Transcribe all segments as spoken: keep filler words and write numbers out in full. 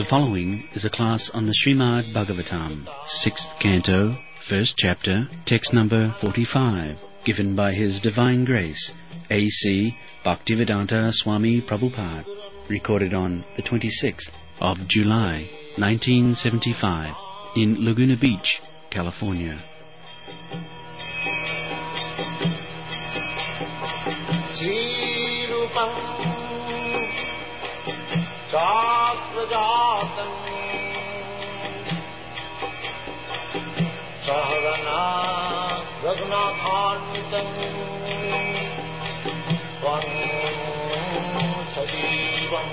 The following is a class on the Srimad Bhagavatam, sixth canto, first chapter, text number forty-five, given by His Divine Grace, A C Bhaktivedanta Swami Prabhupada, recorded on the twenty-sixth of July, nineteen seventy-five, in Laguna Beach, California. Chakrajatan Saharana Raghunathanvitam Tvam Sajivam.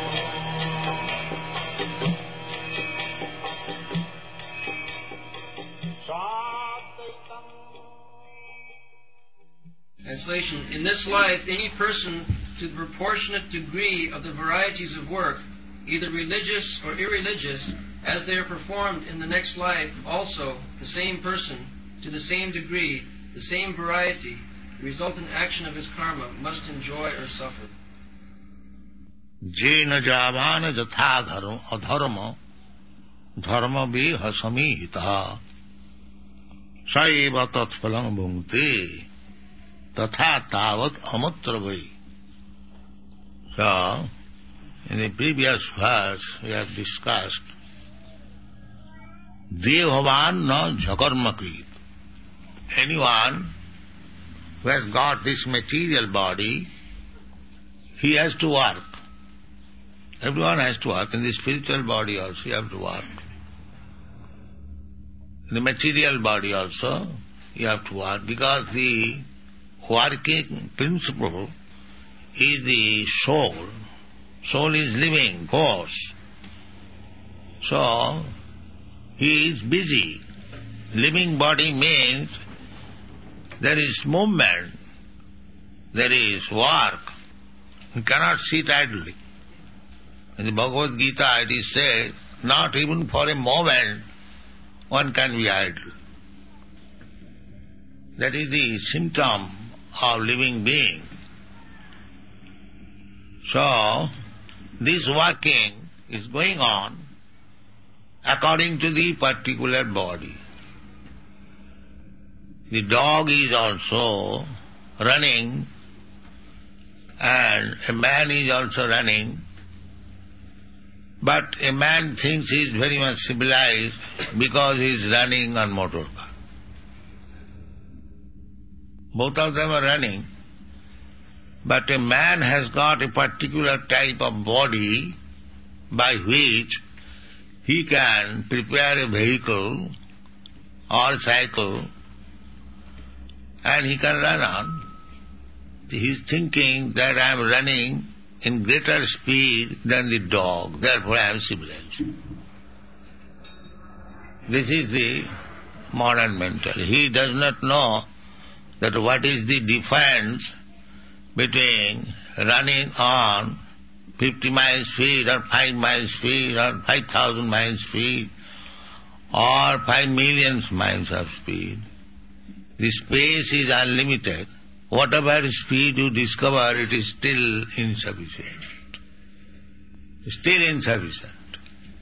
Translation: in this life, any person, to the proportionate degree of the varieties of work, either religious or irreligious, as they are performed in the next life, also the same person, to the same degree, the same variety, the resultant action of his karma, must enjoy or suffer. Jena javana jatha adharma dharma viha samihita saiva tatphalam bhungte tatha tavat amuttravai. So, in the previous verse we have discussed Devavan na jakarmakrit. Anyone who has got this material body, he has to work. Everyone has to work. In the spiritual body also you have to work. In the material body also you have to work, because the working principle is the soul. Soul is living force. So, he is busy. Living body means there is movement, there is work. You cannot sit idly. In the Bhagavad Gita it is said, not even for a moment one can be idle. That is the symptom of living being. So, this working is going on according to the particular body. The dog is also running, and a man is also running, but a man thinks he is very much civilized because he is running on motor car. Both of them are running, but a man has got a particular type of body by which he can prepare a vehicle or cycle and he can run on. He is thinking that I am running in greater speed than the dog, therefore I am civilized. This is the modern mentality. He does not know that what is the difference between running on fifty miles speed or five miles speed or five thousand miles speed or five million miles of speed. The space is unlimited. Whatever speed you discover, it is still insufficient. Still insufficient.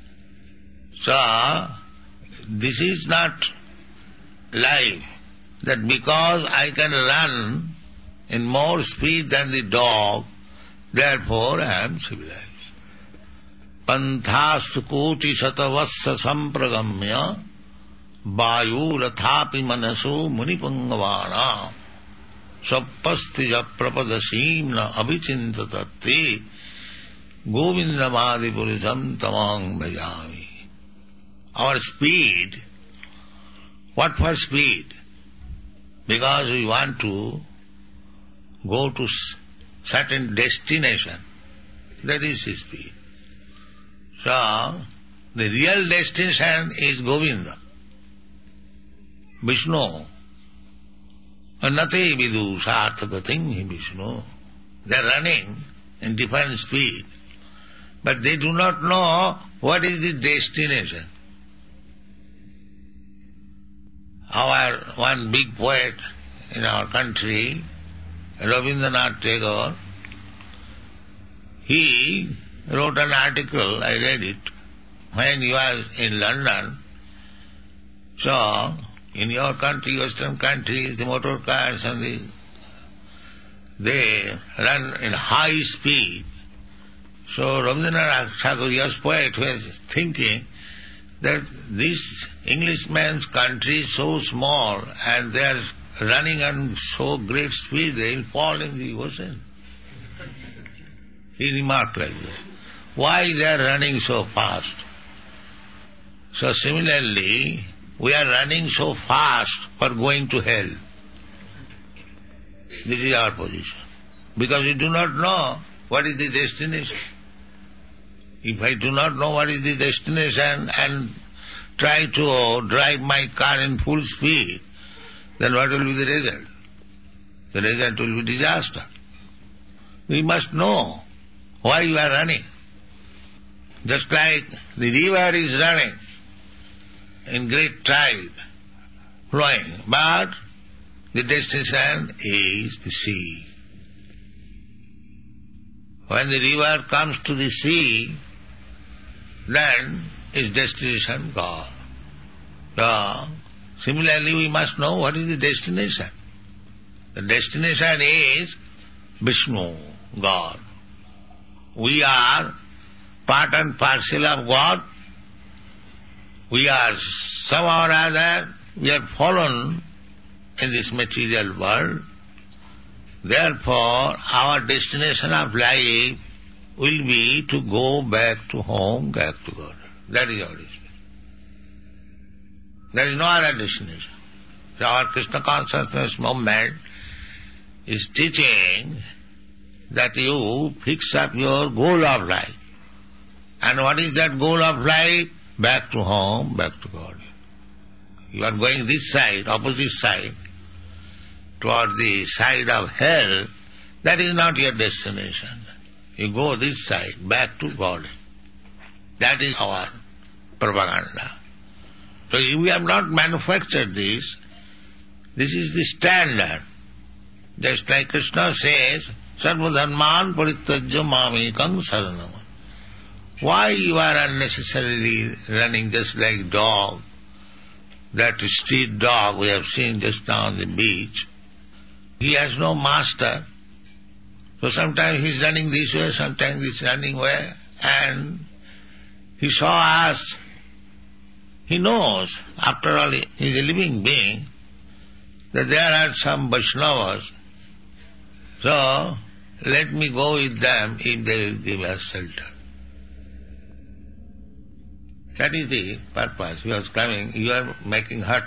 So, this is not life, that because I can run in more speed than the dog, therefore I am civilized. Panthastu koti satavassa sampragamya vayu rathapi manasu munipangavana sappastija prapadasimna abhichintatati govindamadi purisam tamang bhajami. Our speed, what for speed? Because we want to go to certain destination. That is his speed. So, the real destination is Govinda, Vishnu. Nate vidu sarthagating hi Vishnu. They are running in different speed, but they do not know what is the destination. Our one big poet in our country, Rabindranath Tagore, he wrote an article, I read it, when you are in London, so in your country, Western countries, the motor cars and the, they run in high speed. So Rabindranath Tagore, yes, poet, was thinking that this Englishman's country is so small and they are running on so great speed, they will fall in the ocean. He remarked like that. Why they are running so fast? So similarly, we are running so fast for going to hell. This is our position. Because we do not know what is the destination. If I do not know what is the destination and try to drive my car in full speed, then what will be the result? The result will be disaster. We must know why you are running. Just like the river is running in great tide, flowing, but the destination is the sea. When the river comes to the sea, then its destination gone. So, similarly, we must know what is the destination. The destination is Vishnu, God. We are part and parcel of God. We are somehow or other, we are fallen in this material world. Therefore, our destination of life will be to go back to home, back to God. That is our destination. There is no other destination. So our Krishna consciousness movement is teaching that you fix up your goal of life. And what is that goal of life? Back to home, back to God. You are going this side, opposite side, toward the side of hell. That is not your destination. You go this side, back to God. That is our propaganda. So if we have not manufactured this, this is the standard. Just like Krishna says, Sarva dharman parityajya mamekam saranam. Why you are unnecessarily running just like dog? That street dog we have seen just now on the beach. He has no master. So sometimes he is running this way, sometimes he is running way, and he saw us. He knows, after all, he is a living being, that there are some Vaishnavas. So, let me go with them if they will give us shelter. That is the purpose. He was coming, you are making hut.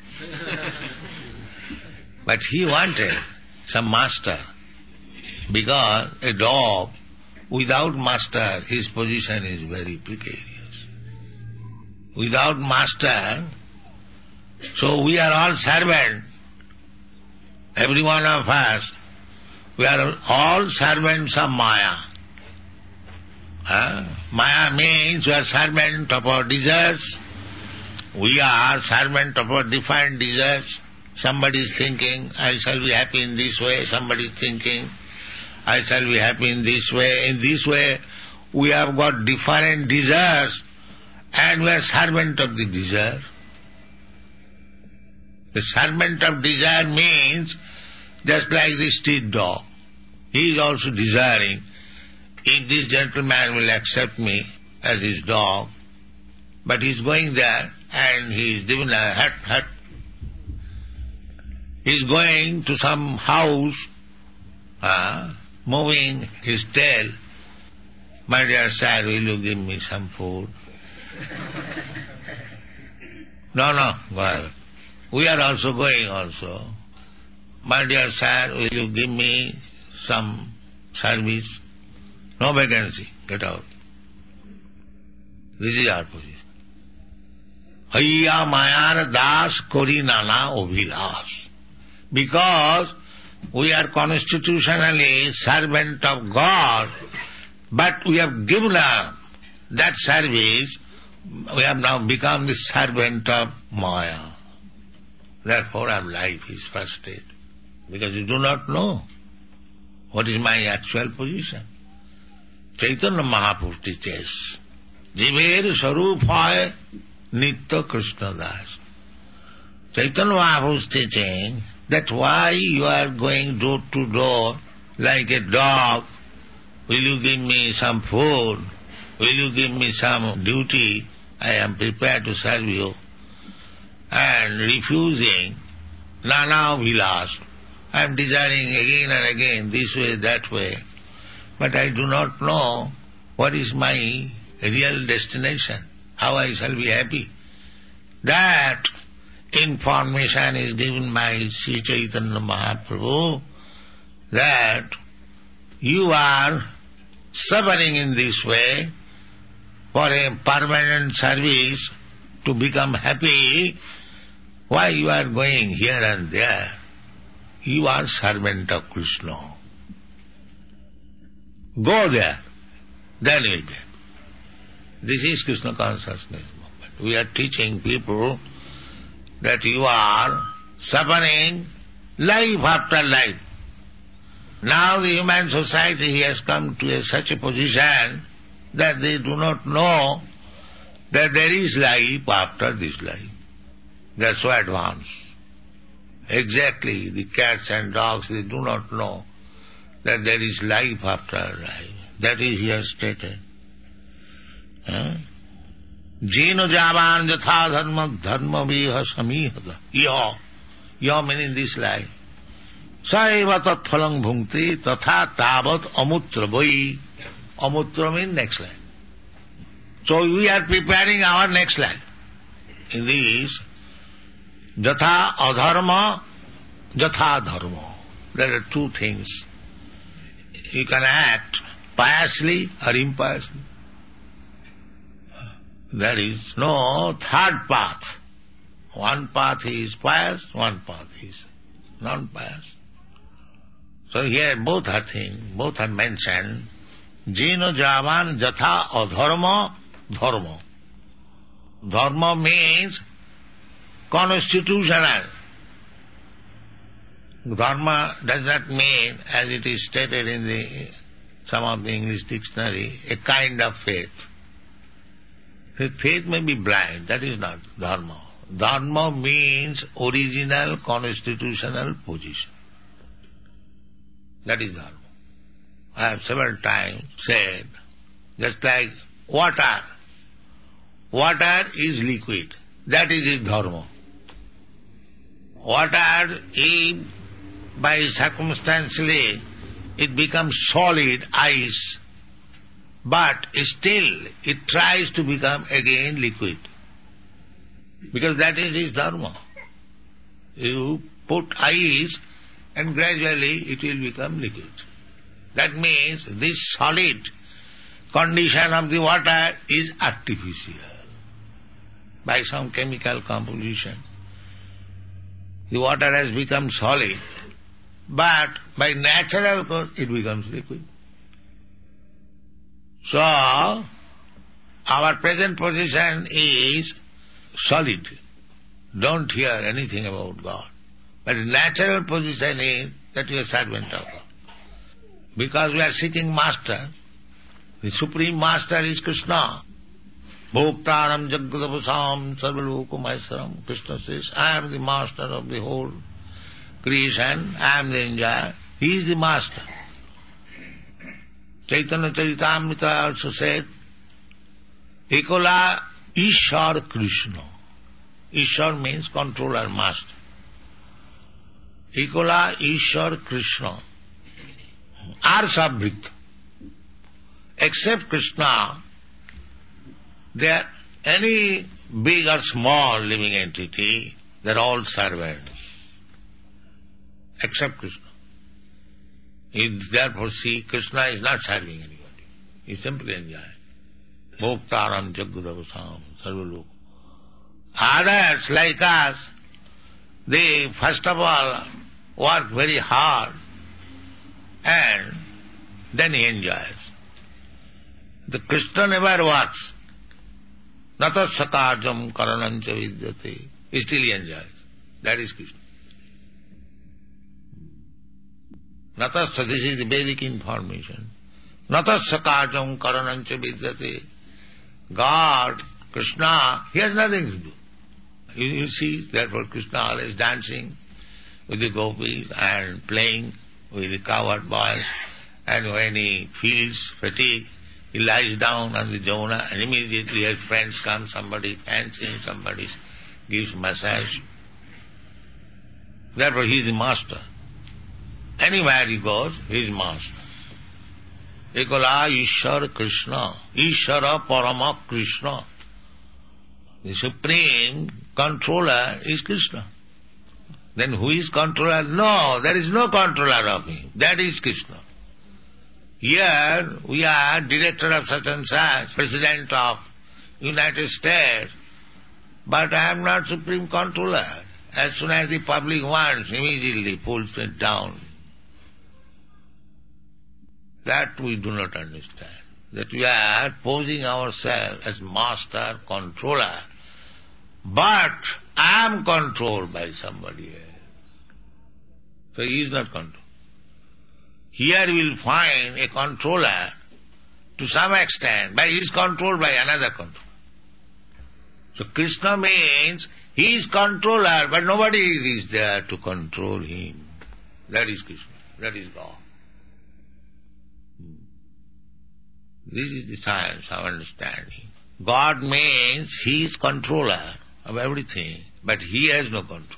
But he wanted some master, because a dog without master, his position is very precarious. Without master, so we are all servants. Every one of us, we are all servants of Maya. Huh? Maya means we are servant of our desires. We are servant of our defined desires. Somebody is thinking, I shall be happy in this way. Somebody is thinking, I shall be happy in this way. In this way, we have got different desires, and we are servant of the desire. The servant of desire means just like the street dog. He is also desiring, if this gentleman will accept me as his dog, but he is going there and he is given a hut, hut. He is going to some house, uh, moving his tail. My dear sir, will you give me some food? No, no, go ahead. We are also going also. My dear sir, will you give me some service? No vacancy, get out. This is our position. Hayya mayar das kori nana obhilas. Because we are constitutionally servant of God, but we have given up that service, we have now become the servant of Maya. Therefore our life is frustrated, because you do not know what is my actual position. Chaitanya Mahaprabhu teaches Jiver Sarup Hoy Nitya Krishna Das. Chaitanya Mahaprabhu is teaching that why you are going door to door like a dog. Will you give me some food? Will you give me some duty? I am prepared to serve you. And refusing Nana Vilas. I am desiring again and again, this way, that way. But I do not know what is my real destination, how I shall be happy. That information is given by Sri Chaitanya Mahaprabhu, that you are suffering in this way for a permanent service to become happy. Why you are going here and there? You are servant of Krishna. Go there, then you will be. This is Krishna consciousness movement. We are teaching people that you are suffering life after life. Now the human society has come to a, such a position that they do not know that there is life after this life. They are so advanced. Exactly, the cats and dogs, they do not know that there is life after life. That is here stated. Jeno javan jatha dharma dharma viha samihada. Yaha. Yaha meaning this life. Saiva tat phalang bhungti tatha tavat amutra vai. Amutra means next life. So we are preparing our next life. In this, jatha adharma, jatha dharma. There are two things. You can act piously or impiously. There is no third path. One path is pious, one path is non-pious. So here both are things, both are mentioned. Jeno javan jatha adharma dharma. Dharma means constitutional. Dharma does not mean, as it is stated in the some of the English dictionary, a kind of faith. Faith may be blind, that is not dharma. Dharma means original constitutional position. That is dharma. I have several times said, just like water. Water is liquid. That is its dharma. Water, if by circumstantially it becomes solid, ice, but still it tries to become again liquid. Because that is its dharma. You put ice and gradually it will become liquid. That means this solid condition of the water is artificial. By some chemical composition, the water has become solid, but by natural cause it becomes liquid. So, our present position is solid. Don't hear anything about God. But the natural position is that you are servant of God. Because we are seeking master. The supreme master is Krishna. Bhoktaram jagadavasam sarvalokumayasaram. Krishna says, I am the master of the whole creation. I am the enjoyer. He is the master. Chaitanya Charitamrita also said, Ekola Ishar Krishna. Ishar means controller, master. Ekola Ishar Krishna. Arsabhrit. Except Krishna, there any big or small living entity, they are all servants. Except Krishna. He therefore see Krishna is not serving anybody. He is simply enjoying. Bhoktaram jagadavasam sarvaloka. Others like us, they first of all work very hard and then he enjoys. The Krishna never works. Nata sakajam karanancha vidyate. He still enjoys. That is Krishna. Natasya, this is the basic information. Natasya karjam karanancha vidyate. God, Krishna, he has nothing to do. You, you see, therefore Krishna always dancing with the gopis and playing with the cowherd boys, and when he feels fatigue, he lies down on the Jamuna and immediately his friends come, somebody fancy, somebody gives massage. Therefore he is the master. Anywhere he goes, he is master. Ekala Ishwar Krishna, Ishwara Parama Krishna. The supreme controller is Krishna. Then who is controller? No, there is no controller of him. That is Krishna. Here we are director of such and such, president of United States, but I am not supreme controller. As soon as the public wants, immediately pulls it down. That we do not understand. That we are posing ourselves as master, controller, but I am controlled by somebody else. So he is not controlled. Here we will find a controller to some extent, but he is controlled by another controller. So Krishna means he is controller, but nobody is there to control him. That is Krishna. That is God. This is the science of understanding. God means he is controller of everything, but he has no control.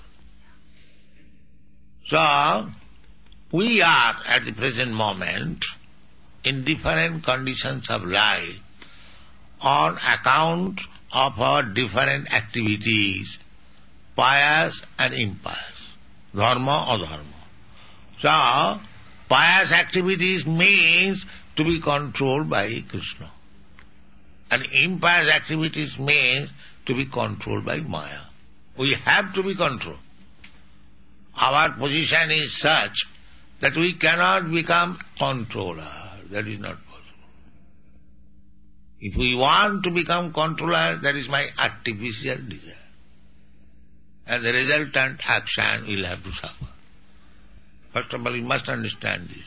So, we are at the present moment in different conditions of life on account of our different activities, pious and impious, dharma or dharma. So, pious activities means to be controlled by Krishna. And impious activities means to be controlled by Maya. We have to be controlled. Our position is such that we cannot become controller. That is not possible. If we want to become controller, that is my artificial desire. And the resultant action will have to suffer. First of all, you must understand this.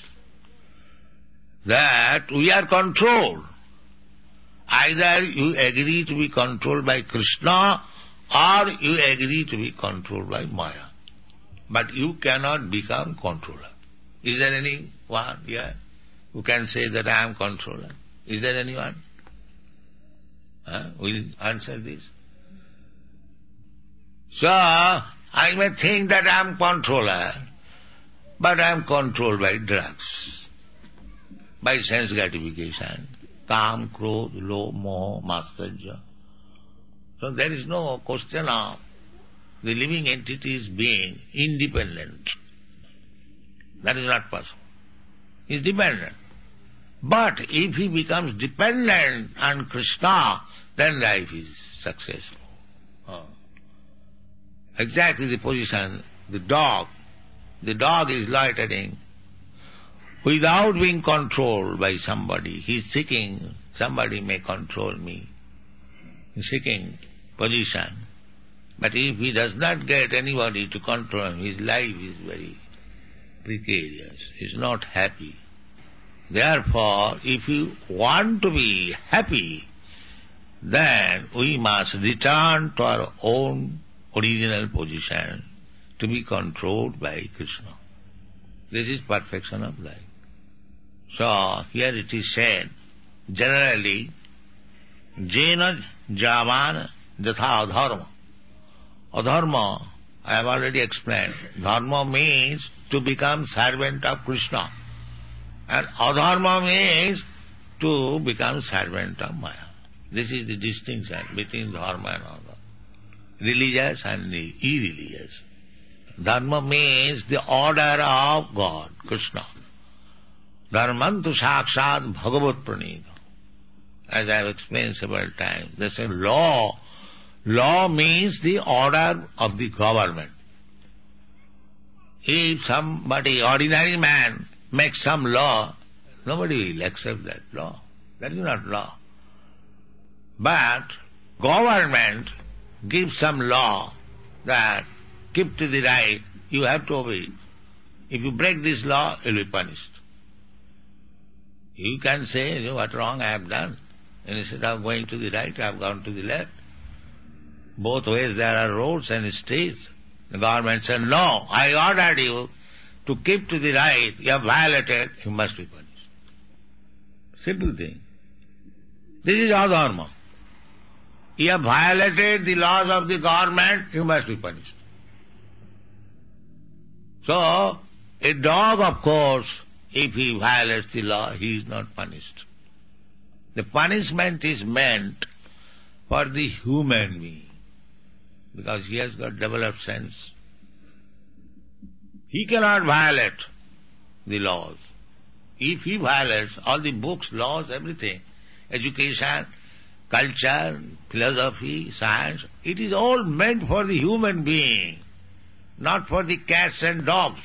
That we are controlled. Either you agree to be controlled by Krishna or you agree to be controlled by Maya. But you cannot become controller. Is there anyone here who can say that I am controller? Is there anyone? Huh? Will you answer this? So, I may think that I am controller, but I am controlled by drugs, by sense gratification, kam, krodh, lo, moh, matsarya. So there is no question of the living entities being independent. That is not possible. He is dependent. But if he becomes dependent on Krishna, then life is successful. Oh. Exactly the position, the dog. The dog is loitering without being controlled by somebody. He is seeking, somebody may control me. He is seeking position. But if he does not get anybody to control him, his life is very precarious. He is not happy. Therefore, if you want to be happy, then we must return to our own original position to be controlled by Krishna. This is perfection of life. So, here it is said, generally, jena javana jatha adharma. Adharma, I have already explained. Dharma means to become servant of Krishna. And adharma means to become servant of Maya. This is the distinction between dharma and adharma. Religious and irreligious. Dharma means the order of God, Krishna. Dharmantu sakshat bhagavat pranita. As I have explained several times, they say law. Law means the order of the government. If somebody, ordinary man, makes some law, nobody will accept that law. That is not law. But government gives some law that keep to the right, you have to obey it. If you break this law, you will be punished. You can say, what wrong I have done? Instead of going to the right, I have gone to the left. Both ways there are roads and streets. The government said, no, I ordered you to keep to the right. You have violated, you must be punished. Simple thing. This is adharma. You have violated the laws of the government, you must be punished. So, a dog, of course, if he violates the law, he is not punished. The punishment is meant for the human being, because he has got developed sense. He cannot violate the laws. If he violates all the books, laws, everything, education, culture, philosophy, science, it is all meant for the human being, not for the cats and dogs.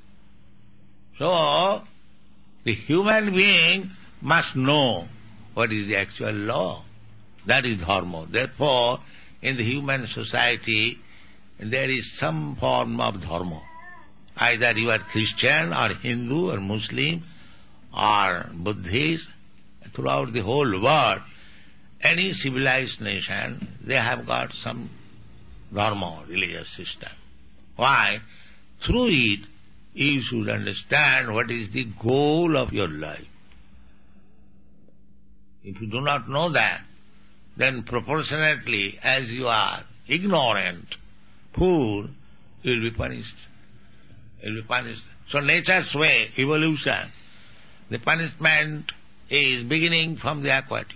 So, the human being must know what is the actual law. That is dharma. Therefore, in the human society, there is some form of dharma. Either you are Christian or Hindu or Muslim or Buddhist, throughout the whole world, any civilized nation, they have got some dharma, religious system. Why? Through it, you should understand what is the goal of your life. If you do not know that, then proportionately as you are ignorant, poor, you will be punished. You will be punished. So nature's way, evolution, the punishment is beginning from the aquatics.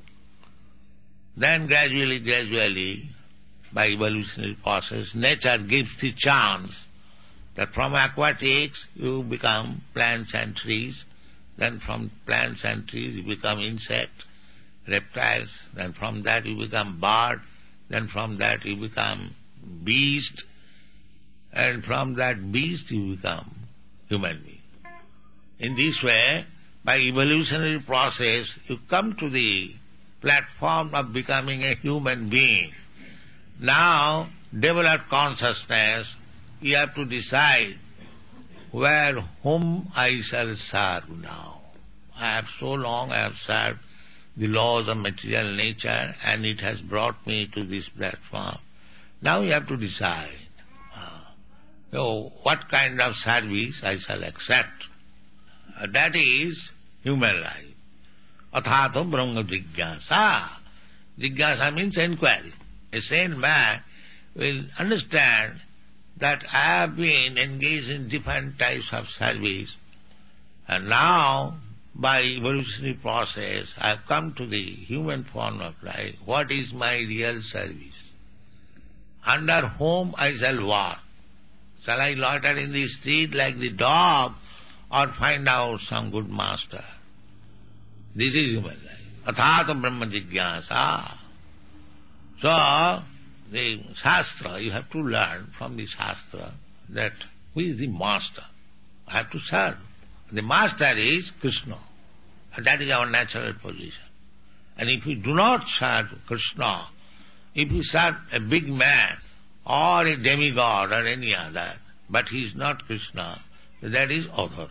Then gradually, gradually, by evolutionary process, nature gives the chance that from aquatics you become plants and trees, then from plants and trees you become insects, reptiles, then from that you become bird, then from that you become beast, and from that beast you become human being. In this way, by evolutionary process, you come to the platform of becoming a human being. Now, develop consciousness, you have to decide where, whom I shall serve now. I have so long I have served the laws of material nature and it has brought me to this platform. Now you have to decide uh, so what kind of service I shall accept. Uh, that is human life. Athato brahma jigyasa. Jigyasa means inquiry. A sane man will understand that I have been engaged in different types of service, and now, by evolutionary process, I have come to the human form of life. What is my real service? Under whom I shall walk? Shall I loiter in the street like the dog, or find out some good master? This is human life. Athata brahma jigyasa. So, the Shastra, you have to learn from the Shastra that who is the master. I have to serve. The master is Krishna. And that is our natural position. And if we do not serve Krishna, if we serve a big man or a demigod or any other, but he is not Krishna, that is adharma.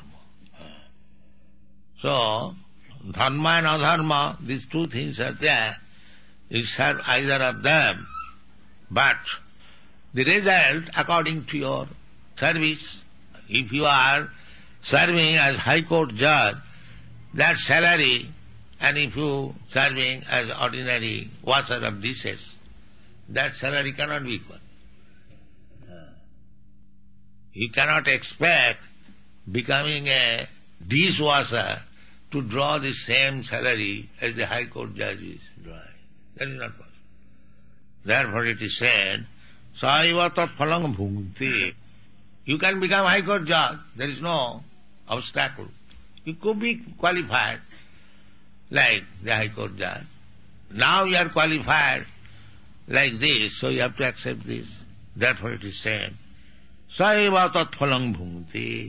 So, dharma and adharma, these two things are there. You serve either of them, but the result according to your service, if you are serving as High Court judge, that salary, and if you serving as ordinary washer of dishes, that salary cannot be equal. You cannot expect becoming a dishwasher to draw the same salary as the High Court judge is drawing. That is not possible. Therefore it is said, Saiva tat phalang bhunti. You can become High Court judge. There is no obstacle. You could be qualified like the High Court judge. Now you are qualified like this, so you have to accept this. Therefore it is said, Saiva tat phalang bhunti.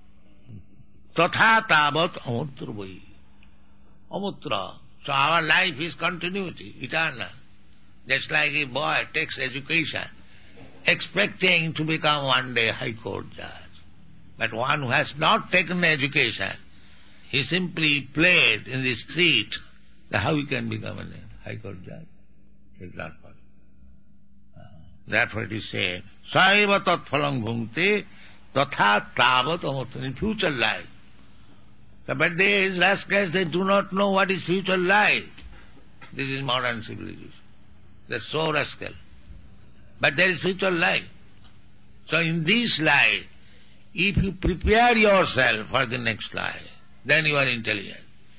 Tatha tavat amutra vai. Amutra. So our life is continuity, eternal. Just like a boy takes education, expecting to become one day High Court judge. But one who has not taken education, he simply played in the street How he can become a High Court judge? It is not possible. Therefore it is said, Saiva tat phalang bhungte tatha tavat amurta, in future life. But these rascals, they do not know what is future life. This is modern civilization. They are so rascal. But there is future life. So in this life, if you prepare yourself for the next life, then you are intelligent.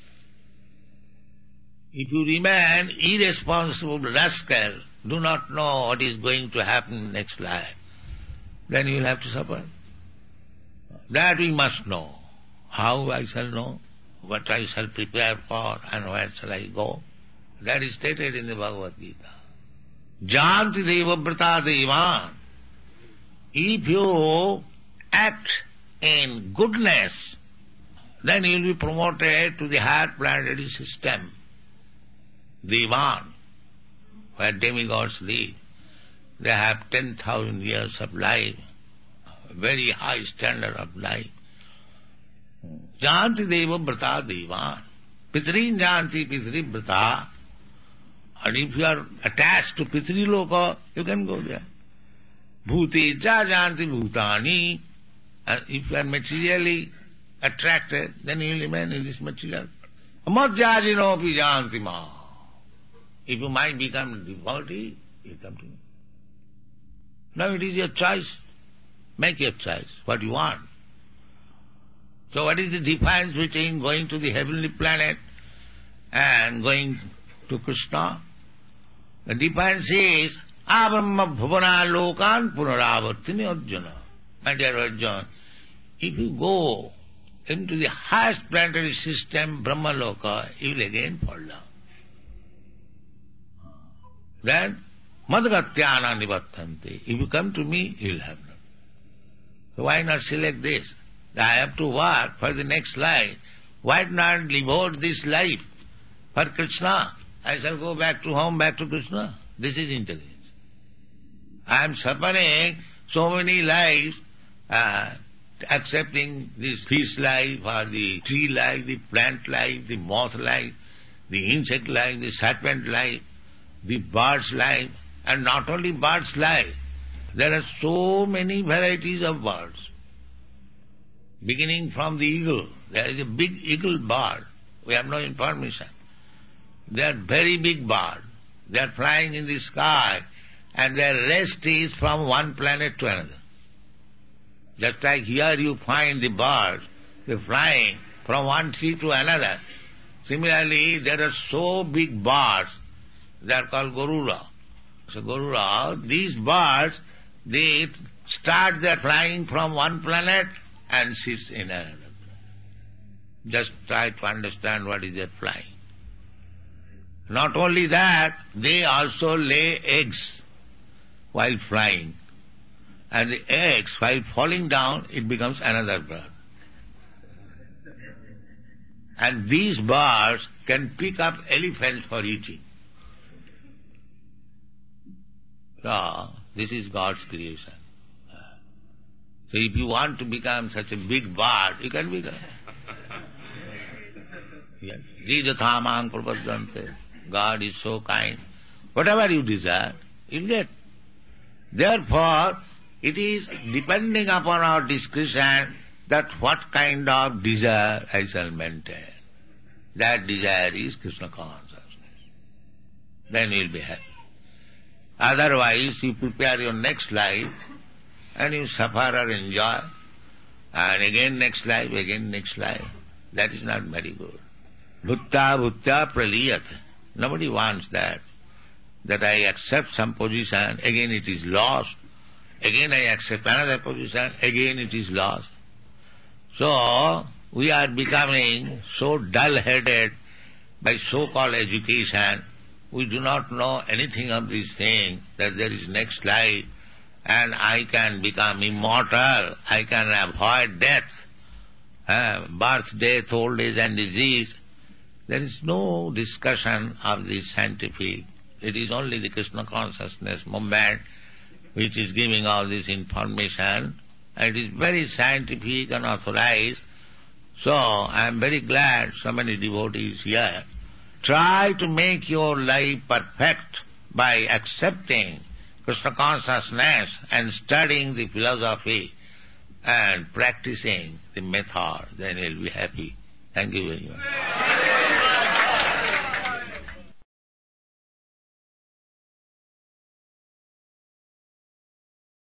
If you remain irresponsible rascal, do not know what is going to happen next life, then you will have to suffer. That we must know. How I shall know, what I shall prepare for, and where shall I go. That is stated in the Bhagavad Gita. Janti deva vrata devan. If you act in goodness, then you will be promoted to the higher planetary system, Devan, where demigods live. They have ten thousand years of life, very high standard of life. Janti deva vrata devan. Pitrin janti pitri vrata. And if you are attached to pitri loka, you can go there. Bhuti ja janti bhutani. And if you are materially attracted, then you will remain in this material. Madhyajino pi janti ma. If you might become a devotee, you come to me. Now it is your choice. Make your choice, what you want. So what is the difference between going to the heavenly planet and going to Krishna? The difference is, Abrahma bhavana lokan punaravartini Arjuna. My dear Arjuna, if you go into the highest planetary system, Brahma Loka, you will again fall down. Then, madgatyana nivattante. If you come to me, you will have none. So why not select this? I have to work for the next life. Why not devote this life for Krishna? I shall go back to home, back to Krishna. This is intelligence. I am suffering so many lives, uh, accepting this fish life or the tree life, the plant life, the moth life, the insect life, the serpent life, the bird's life, and not only bird's life. There are so many varieties of birds. Beginning from the eagle, there is a big eagle bird. We have no information. They are very big birds. They are flying in the sky, and their rest is from one planet to another. Just like here you find the birds, they flying from one tree to another. Similarly, there are so big birds, they are called Garuda. So Garuda, these birds, they start their flying from one planet and sits in another planet. Just try to understand what is their flying. Not only that, they also lay eggs while flying. And the eggs, while falling down, it becomes another bird. And these birds can pick up elephants for eating. So, this is God's creation. So if you want to become such a big bird, you can become. Yes. Jijathamang prapadyante. God is so kind. Whatever you desire, you'll get. Therefore, it is depending upon our discretion that what kind of desire I shall maintain. That desire is Krishna consciousness. Then you'll be happy. Otherwise, you prepare your next life and you suffer or enjoy, and again next life, again next life. That is not very good. Bhutta bhutta praliyat. Nobody wants that. That I accept some position, again it is lost. Again I accept another position, again it is lost. So, we are becoming so dull-headed by so-called education. We do not know anything of these things, that there is next life, and I can become immortal, I can avoid death, uh, birth, death, old age and disease. There is no discussion of this scientific. It is only the Krishna consciousness movement which is giving all this information. And it is very scientific and authorized. So, I am very glad so many devotees here. Try to make your life perfect by accepting Krishna consciousness and studying the philosophy and practicing the method. Then you'll be happy. Thank you very much.